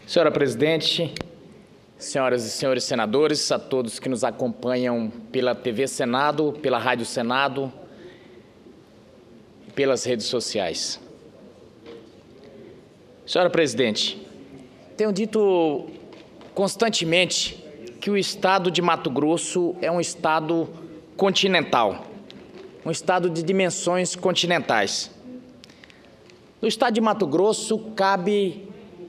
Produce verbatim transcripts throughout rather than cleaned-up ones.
Senhora Presidente, senhoras e senhores senadores, a todos que nos acompanham pela T V Senado, pela Rádio Senado e pelas redes sociais. Senhora Presidente, tenho dito constantemente que o Estado de Mato Grosso é um Estado continental, um Estado de dimensões continentais. No Estado de Mato Grosso cabe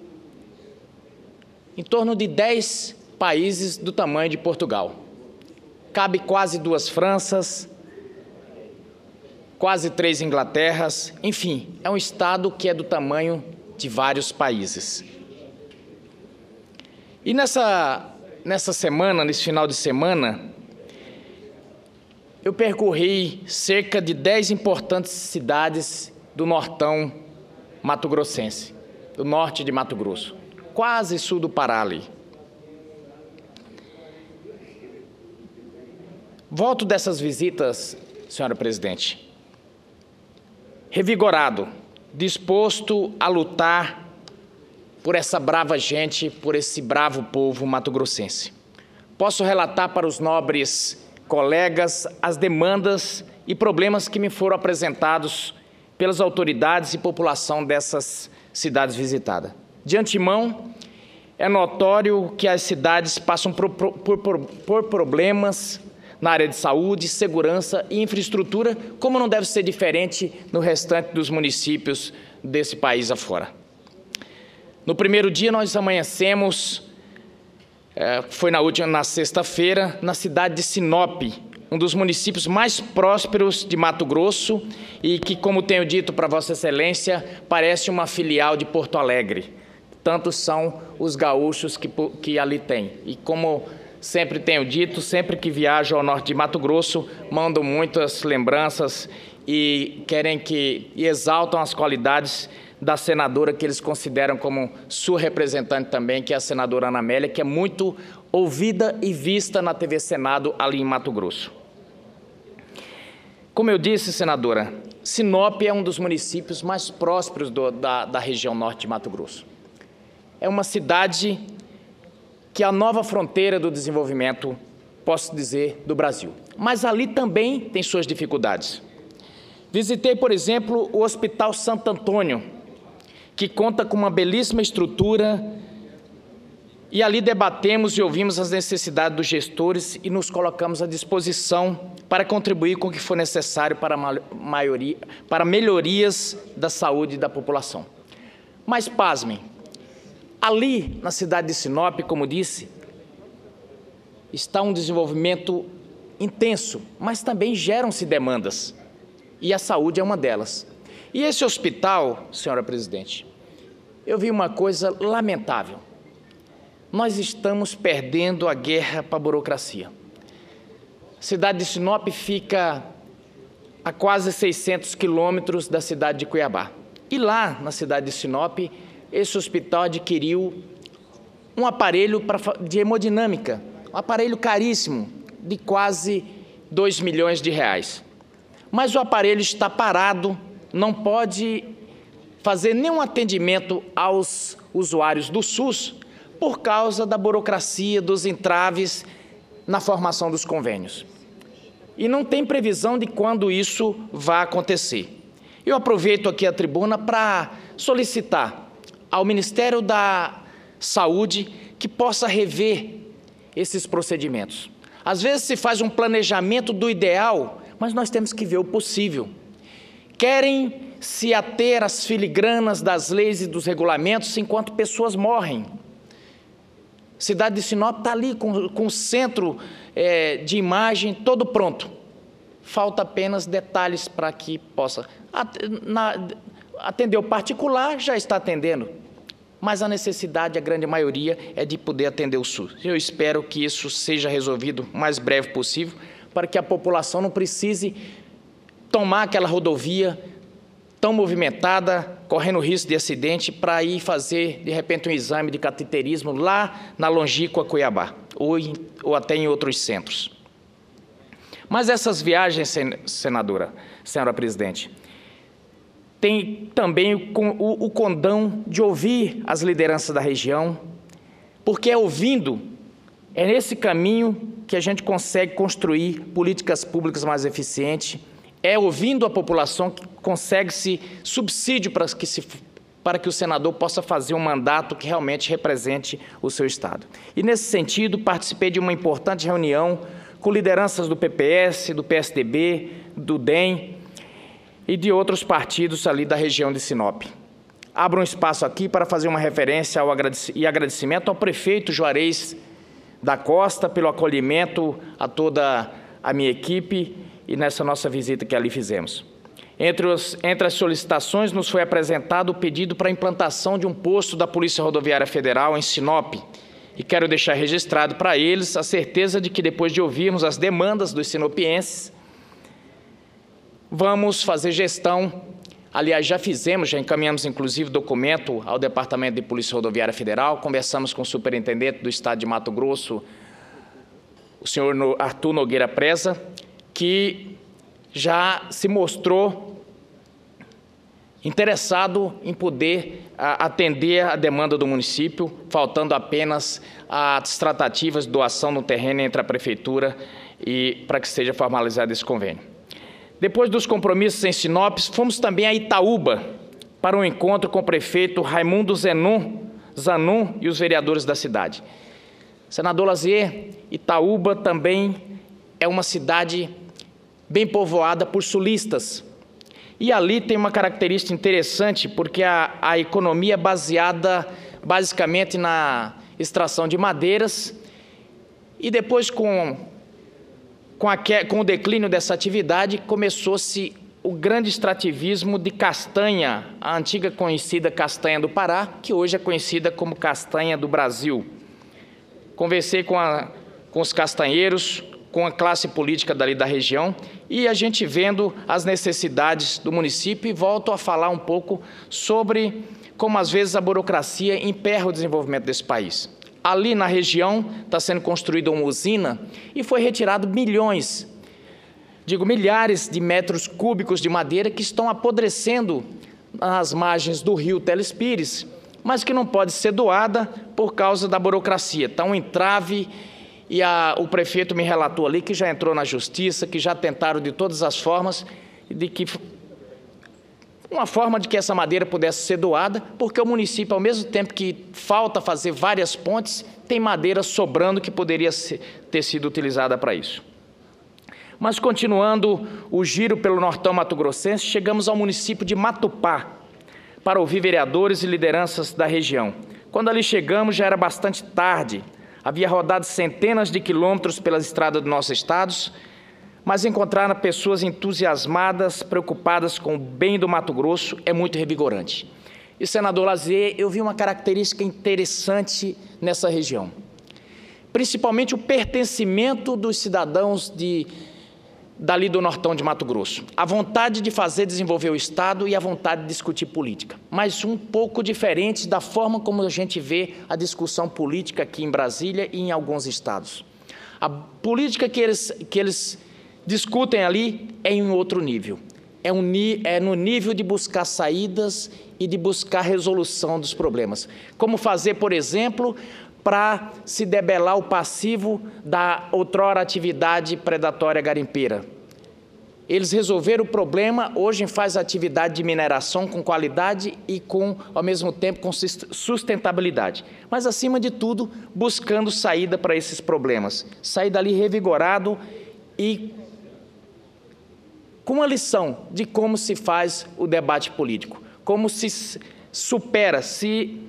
em torno de dez países do tamanho de Portugal. Cabe quase duas Franças, quase três Inglaterras, enfim, é um Estado que é do tamanho de vários países. E nessa, nessa semana, nesse final de semana, eu percorri cerca de dez importantes cidades do nortão mato-grossense, do norte de Mato Grosso, quase sul do Pará ali. Volto dessas visitas, senhora Presidente, revigorado, disposto a lutar por essa brava gente, por esse bravo povo mato-grossense. Posso relatar para os nobres colegas as demandas e problemas que me foram apresentados pelas autoridades e população dessas cidades visitadas. De antemão, é notório que as cidades passam por, por, por, por problemas na área de saúde, segurança e infraestrutura, como não deve ser diferente no restante dos municípios desse país afora. No primeiro dia, nós amanhecemos, é, foi na última, na sexta-feira, na cidade de Sinop, um dos municípios mais prósperos de Mato Grosso e que, como tenho dito para Vossa Excelência, parece uma filial de Porto Alegre. Tantos são os gaúchos que, que ali tem. E como sempre tenho dito, sempre que viajo ao norte de Mato Grosso, mando muitas lembranças e querem que e exaltam as qualidades da senadora que eles consideram como sua representante também, que é a senadora Ana Amélia, que é muito ouvida e vista na T V Senado ali em Mato Grosso. Como eu disse, senadora, Sinop é um dos municípios mais prósperos do, da, da região norte de Mato Grosso. É uma cidade que é a nova fronteira do desenvolvimento, posso dizer, do Brasil. Mas ali também tem suas dificuldades. Visitei, por exemplo, o Hospital Santo Antônio, que conta com uma belíssima estrutura, e ali debatemos e ouvimos as necessidades dos gestores e nos colocamos à disposição para contribuir com o que for necessário para, a maioria, para melhorias da saúde da população. Mas, pasmem, ali na cidade de Sinop, como disse, está um desenvolvimento intenso, mas também geram-se demandas, e a saúde é uma delas. E esse hospital, senhora Presidente, eu vi uma coisa lamentável. Nós estamos perdendo a guerra para a burocracia. A cidade de Sinop fica a quase seiscentos quilômetros da cidade de Cuiabá. E lá, na cidade de Sinop, esse hospital adquiriu um aparelho de hemodinâmica, um aparelho caríssimo, de quase dois milhões de reais. Mas o aparelho está parado, não pode fazer nenhum atendimento aos usuários do SUS por causa da burocracia, dos entraves na formação dos convênios. E não tem previsão de quando isso vai acontecer. Eu aproveito aqui a tribuna para solicitar ao Ministério da Saúde que possa rever esses procedimentos. Às vezes se faz um planejamento do ideal, mas nós temos que ver o possível. Querem se ater às filigranas das leis e dos regulamentos enquanto pessoas morrem. A cidade de Sinop está ali com, com o centro é, de imagem todo pronto. Falta apenas detalhes para que possa atender o particular, já está atendendo. Mas a necessidade, a grande maioria, é de poder atender o SUS. Eu espero que isso seja resolvido o mais breve possível, para que a população não precise tomar aquela rodovia tão movimentada, correndo risco de acidente, para ir fazer, de repente, um exame de cateterismo lá na longínqua Cuiabá, ou, em, ou até em outros centros. Mas essas viagens, senadora, senhora Presidente, tem também o, o, o condão de ouvir as lideranças da região, porque é ouvindo, é nesse caminho que a gente consegue construir políticas públicas mais eficientes, é ouvindo a população que consegue-se subsídio para que, se, para que o senador possa fazer um mandato que realmente represente o seu Estado. E, nesse sentido, participei de uma importante reunião com lideranças do P P S, do P S D B, do D E M e de outros partidos ali da região de Sinop. Abro um espaço aqui para fazer uma referência ao agradec- e agradecimento ao prefeito Juarez da Costa pelo acolhimento a toda a minha equipe e nessa nossa visita que ali fizemos. Entre, os, entre as solicitações, nos foi apresentado o pedido para a implantação de um posto da Polícia Rodoviária Federal em Sinop. E quero deixar registrado para eles a certeza de que, depois de ouvirmos as demandas dos sinopienses, vamos fazer gestão. Aliás, já fizemos, já encaminhamos, inclusive, documento ao Departamento de Polícia Rodoviária Federal, conversamos com o superintendente do Estado de Mato Grosso, o senhor Arthur Nogueira Preza, que já se mostrou interessado em poder a, atender a demanda do município, faltando apenas as tratativas de doação no terreno entre a Prefeitura e para que seja formalizado esse convênio. Depois dos compromissos em Sinop, fomos também a Itaúba para um encontro com o prefeito Raimundo Zanon, Zanon e os vereadores da cidade. Senador Lazier, Itaúba também é uma cidade bem povoada por sulistas. E ali tem uma característica interessante, porque a, a economia é baseada basicamente na extração de madeiras, e depois, com, com, a, com o declínio dessa atividade, começou-se o grande extrativismo de castanha, a antiga conhecida castanha do Pará, que hoje é conhecida como castanha do Brasil. Conversei com, a, com os castanheiros, com a classe política dali da região, e a gente vendo as necessidades do município, e volto a falar um pouco sobre como às vezes a burocracia emperra o desenvolvimento desse país. Ali na região está sendo construída uma usina e foi retirado milhões, digo milhares de metros cúbicos de madeira que estão apodrecendo nas margens do rio Telespires, mas que não pode ser doada por causa da burocracia. Está um entrave. E a, o prefeito me relatou ali que já entrou na justiça, que já tentaram de todas as formas, de que uma forma de que essa madeira pudesse ser doada, porque o município, ao mesmo tempo que falta fazer várias pontes, tem madeira sobrando que poderia ser, ter sido utilizada para isso. Mas, continuando o giro pelo Nortão Mato-Grossense, chegamos ao município de Matupá, para ouvir vereadores e lideranças da região. Quando ali chegamos, já era bastante tarde. Havia rodado centenas de quilômetros pelas estradas do nosso estado, mas encontrar pessoas entusiasmadas, preocupadas com o bem do Mato Grosso é muito revigorante. E, senador Lazier, eu vi uma característica interessante nessa região, principalmente o pertencimento dos cidadãos de, dali do Nortão de Mato Grosso, a vontade de fazer desenvolver o Estado e a vontade de discutir política, mas um pouco diferente da forma como a gente vê a discussão política aqui em Brasília e em alguns estados. A política que eles, que eles discutem ali é em outro nível, é, um, é no nível de buscar saídas e de buscar resolução dos problemas. Como fazer, por exemplo, para se debelar o passivo da outrora atividade predatória garimpeira. Eles resolveram o problema, hoje faz atividade de mineração com qualidade e com, ao mesmo tempo, com sustentabilidade. Mas, acima de tudo, buscando saída para esses problemas. Sair dali revigorado e com uma lição de como se faz o debate político, como se supera, se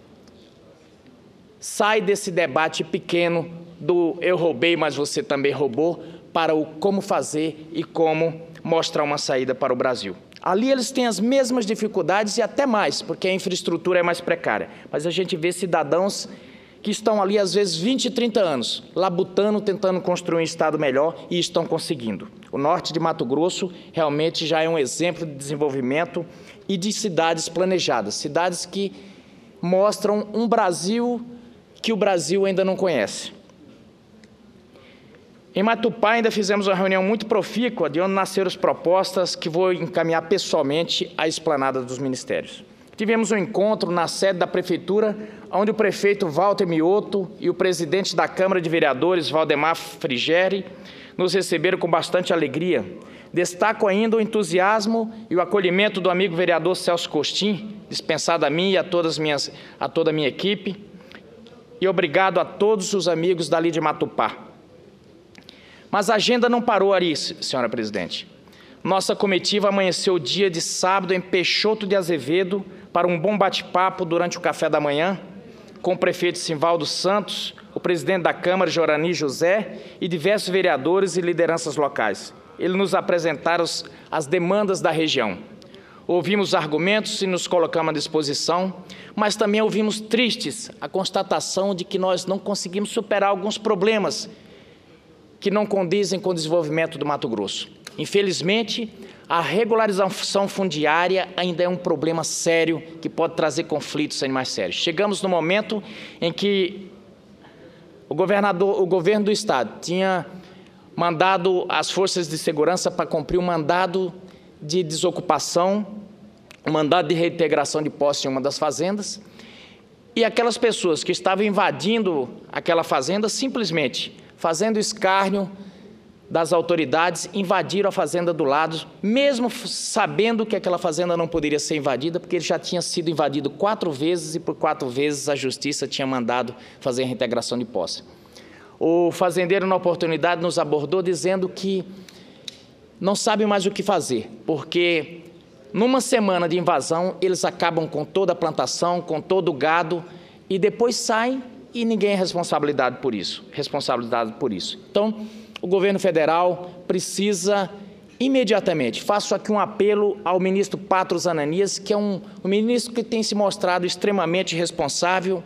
sai desse debate pequeno do eu roubei, mas você também roubou, para o como fazer e como mostrar uma saída para o Brasil. Ali eles têm as mesmas dificuldades e até mais, porque a infraestrutura é mais precária. Mas a gente vê cidadãos que estão ali, às vezes, vinte, trinta anos, labutando, tentando construir um Estado melhor e estão conseguindo. O norte de Mato Grosso realmente já é um exemplo de desenvolvimento e de cidades planejadas, cidades que mostram um Brasil que o Brasil ainda não conhece. Em Matupá, ainda fizemos uma reunião muito profícua, de onde nasceram as propostas que vou encaminhar pessoalmente à esplanada dos ministérios. Tivemos um encontro na sede da Prefeitura, onde o prefeito Walter Mioto e o presidente da Câmara de Vereadores, Valdemar Frigeri, nos receberam com bastante alegria. Destaco ainda o entusiasmo e o acolhimento do amigo vereador Celso Costin, dispensado a mim e a, todas minhas, a toda a minha equipe, e obrigado a todos os amigos dali de Matupá. Mas a agenda não parou ali, senhora presidente. Nossa comitiva amanheceu o dia de sábado em Peixoto de Azevedo para um bom bate-papo durante o café da manhã com o prefeito Simvaldo Santos, o presidente da Câmara, Jorani José, e diversos vereadores e lideranças locais. Eles nos apresentaram as demandas da região. Ouvimos argumentos e nos colocamos à disposição, mas também ouvimos tristes a constatação de que nós não conseguimos superar alguns problemas que não condizem com o desenvolvimento do Mato Grosso. Infelizmente, a regularização fundiária ainda é um problema sério que pode trazer conflitos ainda mais sérios. Chegamos no momento em que o governador, o governo do estado tinha mandado as forças de segurança para cumprir um mandado de desocupação, um mandado de reintegração de posse em uma das fazendas, e aquelas pessoas que estavam invadindo aquela fazenda simplesmente fazendo escárnio das autoridades, invadiram a fazenda do lado, mesmo sabendo que aquela fazenda não poderia ser invadida, porque ele já tinha sido invadido quatro vezes e por quatro vezes a justiça tinha mandado fazer a reintegração de posse. O fazendeiro, na oportunidade, nos abordou dizendo que não sabe mais o que fazer, porque numa semana de invasão eles acabam com toda a plantação, com todo o gado, e depois saem e ninguém é responsabilidade por isso, responsabilidade por isso. Então, o governo federal precisa imediatamente, faço aqui um apelo ao ministro Patros Ananias, que é um, um ministro que tem se mostrado extremamente responsável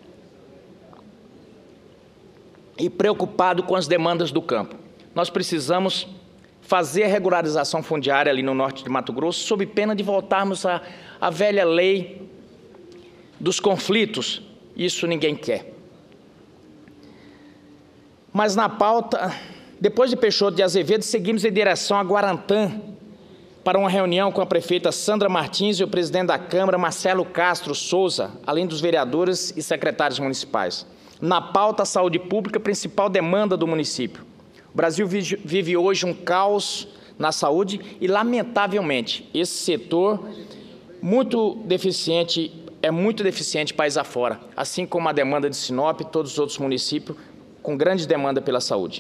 e preocupado com as demandas do campo. Nós precisamos fazer a regularização fundiária ali no norte de Mato Grosso, sob pena de voltarmos à, à velha lei dos conflitos. Isso ninguém quer. Mas na pauta, depois de Peixoto de Azevedo, seguimos em direção a Guarantã, para uma reunião com a prefeita Sandra Martins e o presidente da Câmara, Marcelo Castro Souza, além dos vereadores e secretários municipais. Na pauta, a saúde pública, principal demanda do município. O Brasil vive hoje um caos na saúde e, lamentavelmente, esse setor muito deficiente, é muito deficiente país afora, assim como a demanda de Sinop e todos os outros municípios com grande demanda pela saúde.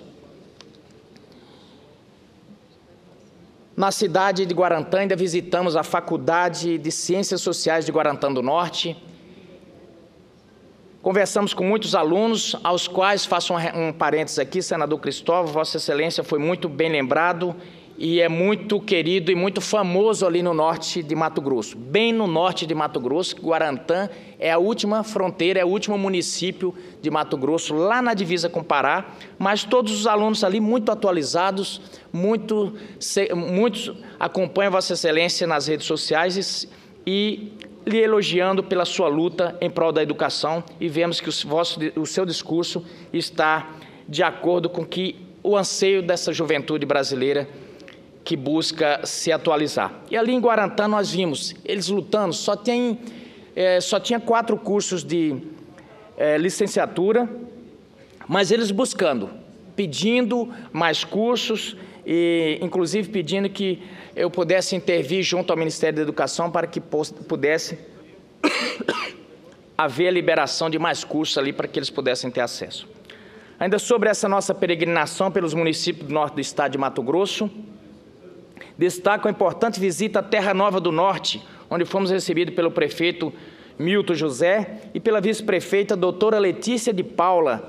Na cidade de Guarantã, ainda visitamos a Faculdade de Ciências Sociais de Guarantã do Norte. Conversamos com muitos alunos, aos quais, faço um, um parênteses aqui, senador Cristóvão, Vossa Excelência foi muito bem lembrado e é muito querido e muito famoso ali no norte de Mato Grosso. Bem no norte de Mato Grosso, Guarantã é a última fronteira, é o último município de Mato Grosso, lá na divisa com Pará, mas todos os alunos ali muito atualizados, muito, muitos acompanham Vossa Excelência nas redes sociais e lhe elogiando pela sua luta em prol da educação, e vemos que o, vosso, o seu discurso está de acordo com que o anseio dessa juventude brasileira que busca se atualizar. E ali em Guarantã nós vimos eles lutando, só, tem, é, só tinha quatro cursos de é, licenciatura, mas eles buscando, pedindo mais cursos, e inclusive pedindo que eu pudesse intervir junto ao Ministério da Educação para que pudesse haver a liberação de mais cursos ali para que eles pudessem ter acesso. Ainda sobre essa nossa peregrinação pelos municípios do norte do estado de Mato Grosso, destaco a importante visita à Terra Nova do Norte, onde fomos recebidos pelo prefeito Milton José e pela vice-prefeita doutora Letícia de Paula,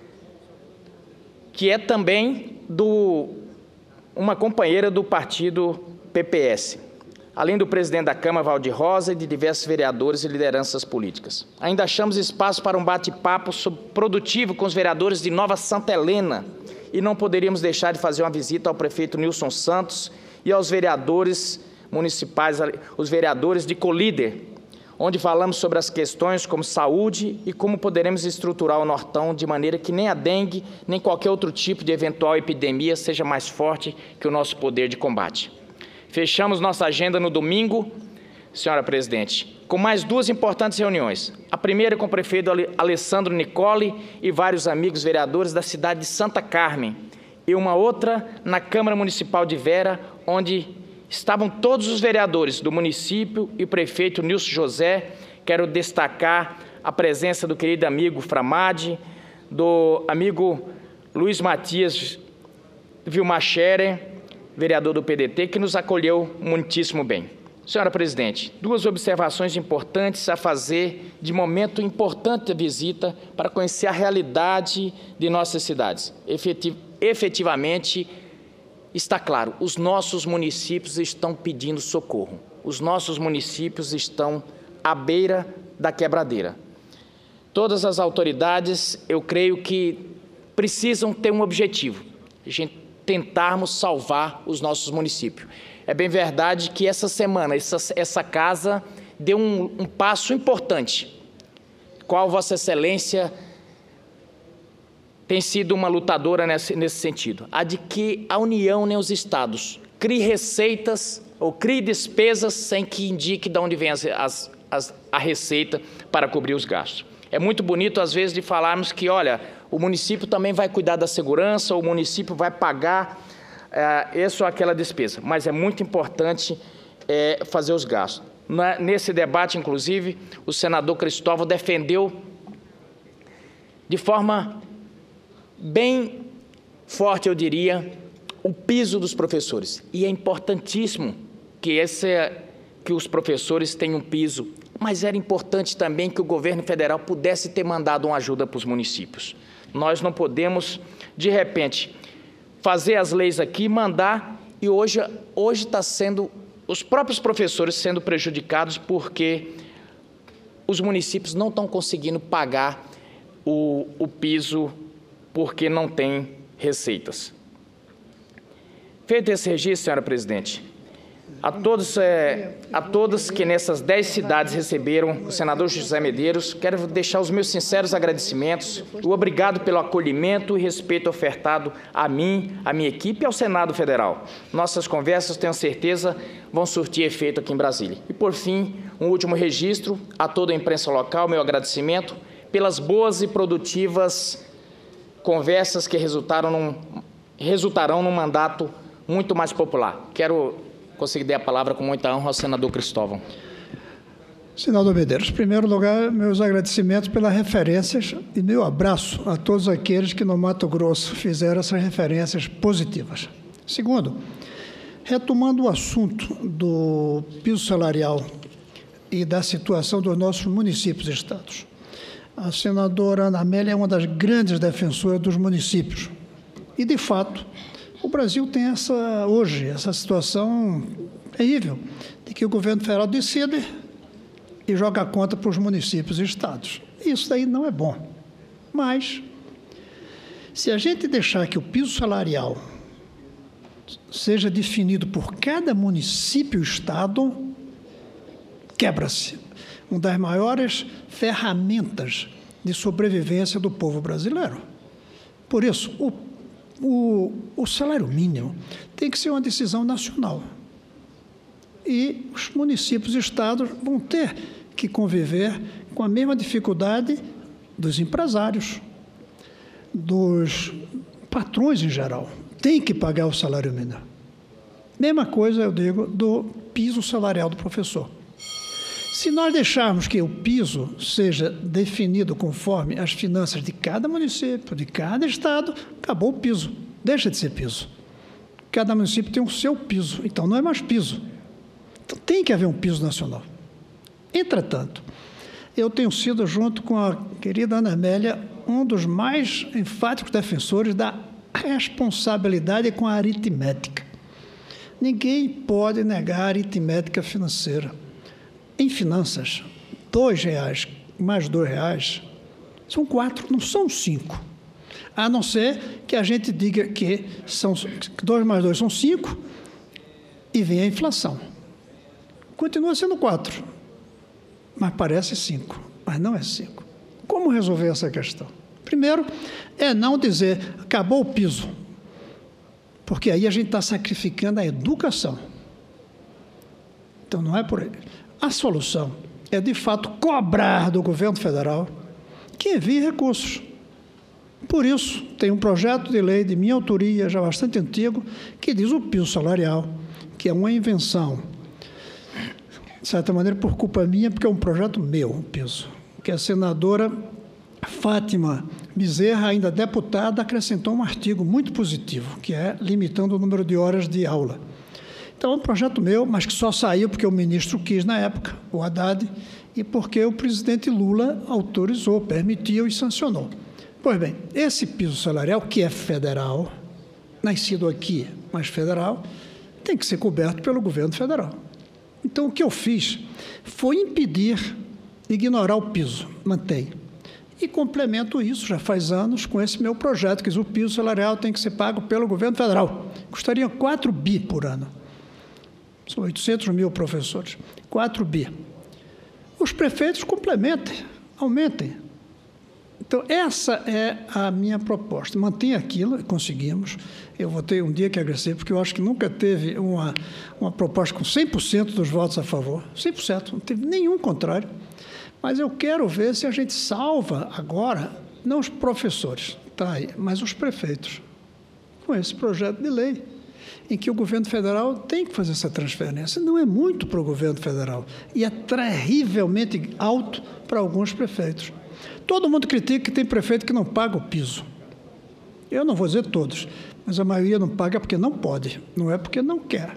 que é também do, uma companheira do partido P P S, além do presidente da Câmara, Valdir Rosa, e de diversos vereadores e lideranças políticas. Ainda achamos espaço para um bate-papo produtivo com os vereadores de Nova Santa Helena, e não poderíamos deixar de fazer uma visita ao prefeito Nilson Santos e aos vereadores municipais, os vereadores de Colíder, onde falamos sobre as questões como saúde e como poderemos estruturar o Nortão de maneira que nem a dengue, nem qualquer outro tipo de eventual epidemia seja mais forte que o nosso poder de combate. Fechamos nossa agenda no domingo, senhora presidente, com mais duas importantes reuniões. A primeira com o prefeito Alessandro Nicoli e vários amigos vereadores da cidade de Santa Carmen, e uma outra na Câmara Municipal de Vera, onde estavam todos os vereadores do município e o prefeito Nilson José. Quero destacar a presença do querido amigo Framade, do amigo Luiz Matias Vilmar Scherer, vereador do P D T, que nos acolheu muitíssimo bem. Senhora presidente, duas observações importantes a fazer de momento importante da visita para conhecer a realidade de nossas cidades. Efetiv- efetivamente, está claro, os nossos municípios estão pedindo socorro. Os nossos municípios estão à beira da quebradeira. Todas as autoridades, eu creio que precisam ter um objetivo, a gente tentarmos salvar os nossos municípios. É bem verdade que essa semana, essa, essa casa deu um, um passo importante, qual Vossa Excelência tem sido uma lutadora nesse, nesse sentido, a de que a União nem os estados criem receitas ou criem despesas sem que indique de onde vem as, as, as, a receita para cobrir os gastos. É muito bonito, às vezes, de falarmos que, olha, o município também vai cuidar da segurança, o município vai pagar é, essa ou aquela despesa, mas é muito importante é, fazer os gastos. Na, nesse debate, inclusive, o senador Cristóvão defendeu de forma bem forte, eu diria, o piso dos professores. E é importantíssimo que, esse, que os professores tenham um piso, mas era importante também que o governo federal pudesse ter mandado uma ajuda para os municípios. Nós não podemos, de repente, fazer as leis aqui, mandar, e hoje hoje está sendo os próprios professores sendo prejudicados porque os municípios não estão conseguindo pagar o, o piso porque não tem receitas. Feito esse registro, senhora presidente, a todos, é, a todos que nessas dez cidades receberam o senador José Medeiros, quero deixar os meus sinceros agradecimentos, o obrigado pelo acolhimento e respeito ofertado a mim, a minha equipe e ao Senado Federal. Nossas conversas, tenho certeza, vão surtir efeito aqui em Brasília. E, por fim, um último registro a toda a imprensa local, meu agradecimento pelas boas e produtivas conversas que resultaram num, resultarão num mandato muito mais popular. Quero conseguir dar a palavra com muita honra ao senador Cristóvão. Senador Medeiros, em primeiro lugar, meus agradecimentos pelas referências e meu abraço a todos aqueles que no Mato Grosso fizeram essas referências positivas. Segundo, retomando o assunto do piso salarial e da situação dos nossos municípios e estados, a senadora Ana Amélia é uma das grandes defensoras dos municípios. E, de fato, o Brasil tem essa, hoje, essa situação terrível, de que o governo federal decide e joga a conta para os municípios e estados. Isso daí não é bom. Mas, se a gente deixar que o piso salarial seja definido por cada município e estado, quebra-se uma das maiores ferramentas de sobrevivência do povo brasileiro. Por isso, o, o, o salário mínimo tem que ser uma decisão nacional. E os municípios e estados vão ter que conviver com a mesma dificuldade dos empresários, dos patrões em geral. Tem que pagar o salário mínimo. Mesma coisa, eu digo, do piso salarial do professor. Se nós deixarmos que o piso seja definido conforme as finanças de cada município, de cada estado, acabou o piso, deixa de ser piso. Cada município tem o seu piso, então não é mais piso. Então tem que haver um piso nacional. Entretanto, eu tenho sido, junto com a querida Ana Amélia, um dos mais enfáticos defensores da responsabilidade com a aritmética. Ninguém pode negar a aritmética financeira. Em finanças, dois reais mais dois reais são quatro, não são cinco. A não ser que a gente diga que são dois mais dois são cinco e vem a inflação. Continua sendo quatro. mas parece cinco, mas não é cinco. Como resolver essa questão? Primeiro, é não dizer, acabou o piso, porque aí a gente está sacrificando a educação. Então, não é por aí. A solução é, de fato, cobrar do governo federal que envie recursos. Por isso, tem um projeto de lei de minha autoria, já bastante antigo, que diz o piso salarial, que é uma invenção, de certa maneira, por culpa minha, porque é um projeto meu, o piso, que a senadora Fátima Bezerra, ainda deputada, acrescentou um artigo muito positivo, que é limitando o número de horas de aula. Então, é um projeto meu, mas que só saiu porque o ministro quis na época, o Haddad, e porque o presidente Lula autorizou, permitiu e sancionou. Pois bem, esse piso salarial, que é federal, nascido aqui, mas federal, tem que ser coberto pelo governo federal. Então, o que eu fiz foi impedir, ignorar o piso, mantém. E complemento isso, já faz anos, com esse meu projeto, que diz o piso salarial tem que ser pago pelo governo federal. Custaria quatro bi por ano. São oitocentos mil professores. quatro bi. Os prefeitos complementem, aumentem. Então, essa é a minha proposta. Mantenha aquilo, conseguimos. Eu vou ter um dia que agradecer, porque eu acho que nunca teve uma, uma proposta com cem por cento dos votos a favor. cem por cento, não teve nenhum contrário. Mas eu quero ver se a gente salva agora, não os professores, tá aí, mas os prefeitos, com esse projeto de lei, em que o governo federal tem que fazer essa transferência. Não é muito para o governo federal, e é terrivelmente alto para alguns prefeitos. Todo mundo critica que tem prefeito que não paga o piso. Eu não vou dizer todos, mas a maioria não paga porque não pode, não é porque não quer.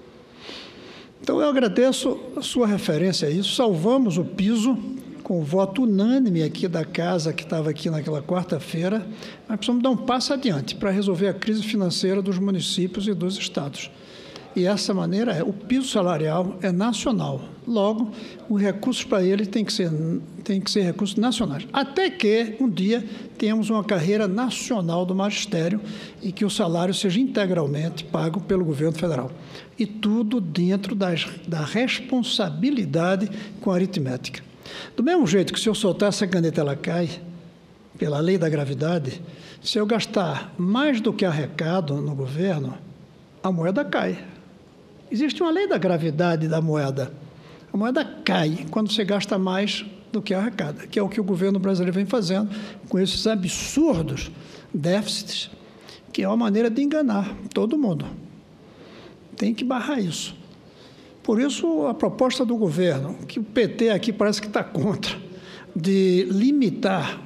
Então, eu agradeço a sua referência a isso. Salvamos o piso com o voto unânime aqui da Casa, que estava aqui naquela quarta-feira, mas precisamos dar um passo adiante para resolver a crise financeira dos municípios e dos estados. E essa maneira é, o piso salarial é nacional. Logo, os recursos para ele têm que ser, têm que ser recursos nacionais. Até que, um dia, tenhamos uma carreira nacional do magistério e que o salário seja integralmente pago pelo governo federal. E tudo dentro das, da responsabilidade com a aritmética. Do mesmo jeito que, se eu soltar essa caneta, ela cai, pela lei da gravidade, se eu gastar mais do que arrecado no governo, a moeda cai. Existe uma lei da gravidade da moeda. A moeda cai quando você gasta mais do que arrecada, que é o que o governo brasileiro vem fazendo com esses absurdos déficits, que é uma maneira de enganar todo mundo. Tem que barrar isso. Por isso, a proposta do governo, que o P T aqui parece que está contra, de limitar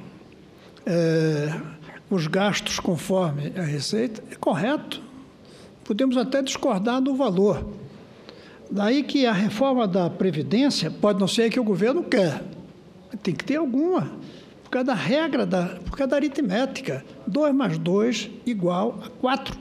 é, os gastos conforme a receita, é correto. Podemos até discordar do valor. Daí que a reforma da Previdência pode não ser a que o governo quer. Tem que ter alguma, por causa da regra, da, por causa da aritmética. dois mais dois igual a quatro.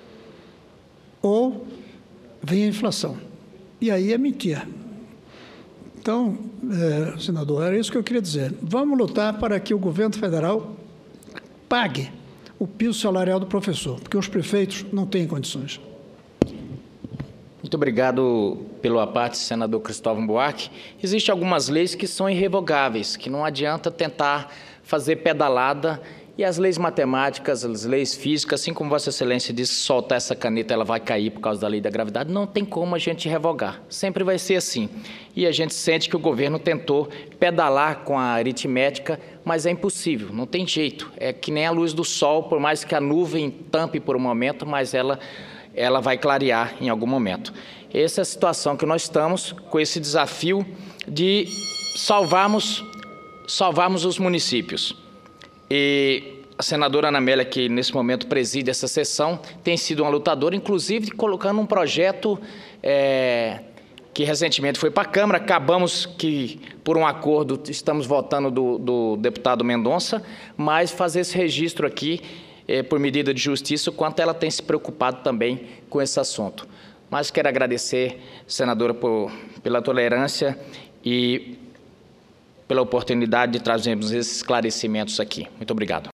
Ou vem a inflação. E aí é mentira. Então, é, senador, era isso que eu queria dizer. Vamos lutar para que o governo federal pague o piso salarial do professor, porque os prefeitos não têm condições. Muito obrigado pelo aparte, senador Cristóvão Buarque. Existem algumas leis que são irrevogáveis, que não adianta tentar fazer pedalada, e as leis matemáticas, as leis físicas, assim como Vossa Excelência disse, soltar essa caneta, ela vai cair por causa da lei da gravidade, não tem como a gente revogar. Sempre vai ser assim. E a gente sente que o governo tentou pedalar com a aritmética, mas é impossível, não tem jeito. É que nem a luz do sol, por mais que a nuvem tampe por um momento, mas ela, ela vai clarear em algum momento. Essa é a situação que nós estamos, com esse desafio de salvarmos, salvarmos os municípios. E a senadora Ana Amélia, que nesse momento preside essa sessão, tem sido uma lutadora, inclusive colocando um projeto é, que recentemente foi para a Câmara. Acabamos que, por um acordo, estamos votando do, do deputado Mendonça, mas fazer esse registro aqui, é, por medida de justiça, o quanto ela tem se preocupado também com esse assunto. Mas quero agradecer, senadora, por, pela tolerância e pela oportunidade de trazermos esses esclarecimentos aqui. Muito obrigado.